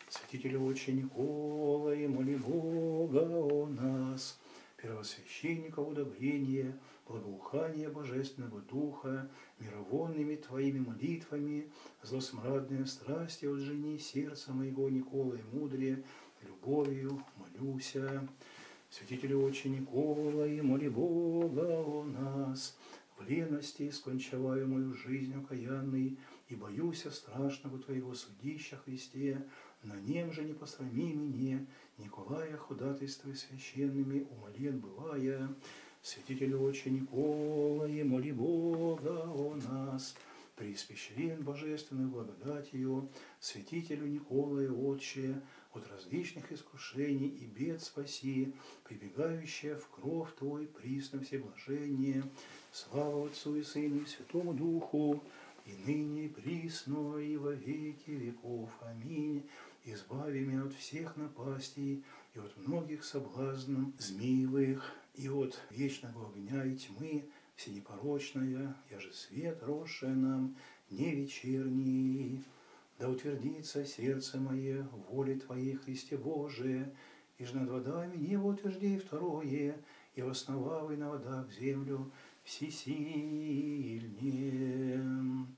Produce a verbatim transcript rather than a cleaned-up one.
Святителю Отче Николай, моли Бога о нас, первосвященника удобрения, благоухания Божественного Духа, мировонными Твоими молитвами, злосмрадные страсти отжени сердца моего, Николай мудрее, любовью молюся. Святителю Отче Николай, моли Бога о нас, в лености скончаваю мою жизнь окаянной, и боюся страшного Твоего судища, Христе, на нем же не посрами мне, Николая ходатайствуй священными, умолен бывая. Святителю Отче Николай, моли Бога о нас, преиспещрен божественную благодатью, святителю Николаю Отче, от различных искушений и бед спаси, прибегающие в кров Твой присно всеблажение. Слава Отцу и Сыну и Святому Духу, и ныне, и присно, и во веки веков. Аминь. Избави меня от всех напастей, и от многих соблазнов змеевых, и от вечного огня и тьмы, всенепорочная, я же свет, росшая нам, не вечерний. Да утвердится сердце мое в воле Твоей, Христе Божие, и ж над водами небо утверждей второе, и основавай на водах землю всесильнее.